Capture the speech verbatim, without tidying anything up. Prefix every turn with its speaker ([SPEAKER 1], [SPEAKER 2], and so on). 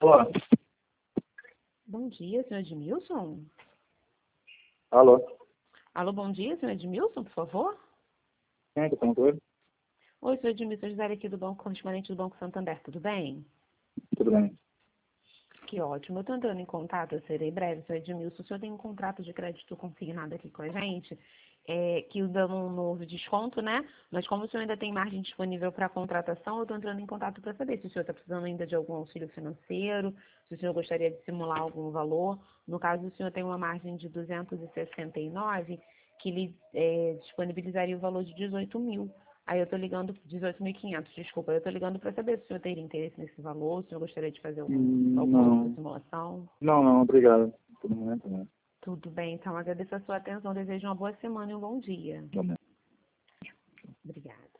[SPEAKER 1] Alô?
[SPEAKER 2] Bom dia, senhor Edmilson.
[SPEAKER 1] Alô?
[SPEAKER 2] Alô, bom dia, senhor Edmilson, por favor.
[SPEAKER 1] Quem é que está falando?
[SPEAKER 2] Oi, senhor Edmilson, Gisele aqui do Banco Correspondente do Banco Santander, tudo bem?
[SPEAKER 1] Tudo bem.
[SPEAKER 2] Que ótimo, eu estou entrando em contato, eu serei breve, senhor Edmilson. O senhor tem um contrato de crédito consignado aqui com a gente, é, que dando um novo desconto, né? Mas como o senhor ainda tem margem disponível para contratação, eu estou entrando em contato para saber se o senhor está precisando ainda de algum auxílio financeiro, se o senhor gostaria de simular algum valor. No caso, o senhor tem uma margem de duzentos e sessenta e nove, que lhe é, disponibilizaria o valor de dezoito mil. Aí eu estou ligando, dezoito mil e quinhentos, desculpa, eu estou ligando para saber se o senhor teria interesse nesse valor, se o senhor gostaria de fazer algum,
[SPEAKER 1] Hum,
[SPEAKER 2] alguma outra
[SPEAKER 1] Não.
[SPEAKER 2] simulação.
[SPEAKER 1] Não, não, obrigado. Por um momento, não.
[SPEAKER 2] Tudo bem, então agradeço a sua atenção, desejo uma boa semana e um bom dia.
[SPEAKER 1] Tá bom.
[SPEAKER 2] Obrigada.